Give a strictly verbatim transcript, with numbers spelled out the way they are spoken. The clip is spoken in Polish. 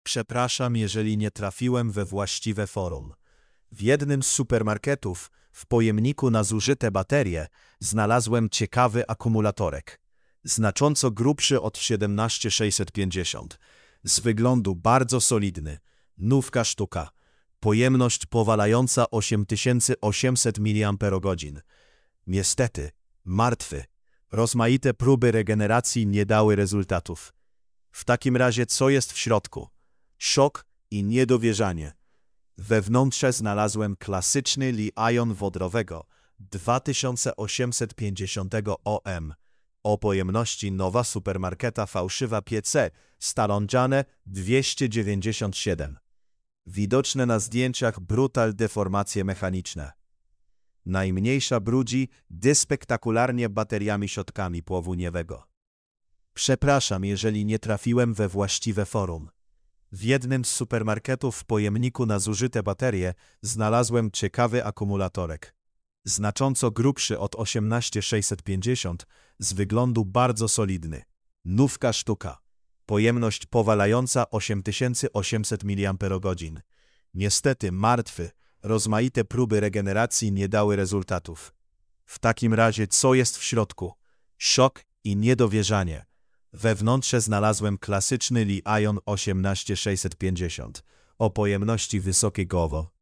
Przepraszam, jeżeli nie trafiłem we właściwe forum. W jednym z supermarketów, w pojemniku na zużyte baterie, znalazłem ciekawy akumulatorek. Znacząco grubszy od siedemnaście tysięcy sześćset pięćdziesiąt. Z wyglądu bardzo solidny. Nówka sztuka. Pojemność powalająca osiem tysięcy osiemset miliamperogodzin. Niestety, martwy. Rozmaite próby regeneracji nie dały rezultatów. W takim razie co jest w środku? Szok i niedowierzanie. Wewnątrz znalazłem klasyczny li-ion wodorowego dwa tysiące osiemset pięćdziesiąt ohms. O pojemności nowa supermarketa fałszywa P C Stalonjane dwieście dziewięćdziesiąt siedem. Widoczne na zdjęciach brutal deformacje mechaniczne. Najmniejsza brudzi dyspektakularnie bateriami środkami płowuniowego. Przepraszam, jeżeli nie trafiłem we właściwe forum. W jednym z supermarketów w pojemniku na zużyte baterie znalazłem ciekawy akumulatorek. Znacząco grubszy od osiemnaście tysięcy sześćset pięćdziesiąt, z wyglądu bardzo solidny. Nówka sztuka. Pojemność powalająca osiem tysięcy osiemset miliamperogodzin. Niestety martwy. Rozmaite próby regeneracji nie dały rezultatów. W takim razie co jest w środku? Szok i niedowierzanie. Wewnątrz znalazłem klasyczny li-ion osiemnaście tysięcy sześćset pięćdziesiąt o pojemności wysokiej goło.